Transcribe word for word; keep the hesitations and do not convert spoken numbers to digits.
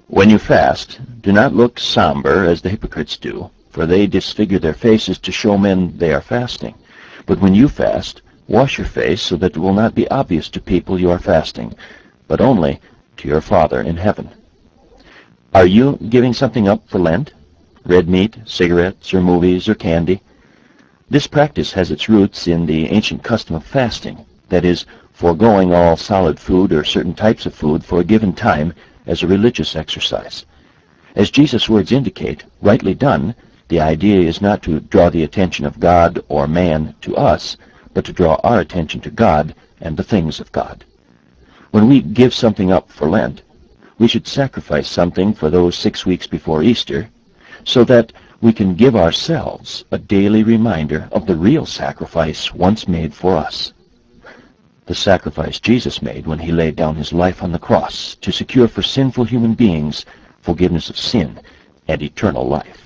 When you fast, do not look somber as the hypocrites do, for they disfigure their faces to show men they are fasting. But when you fast, wash your face so that it will not be obvious to people you are fasting, but only to your Father in heaven. Are you giving something up for Lent? Red meat, cigarettes, or movies, or candy? This practice has its roots in the ancient custom of fasting, that is, foregoing all solid food or certain types of food for a given time as a religious exercise. As Jesus' words indicate, rightly done, the idea is not to draw the attention of God or man to us, but to draw our attention to God and the things of God. When we give something up for Lent, we should sacrifice something for those six weeks before Easter, so that we can give ourselves a daily reminder of the real sacrifice once made for us. The sacrifice Jesus made when he laid down his life on the cross to secure for sinful human beings forgiveness of sin and eternal life.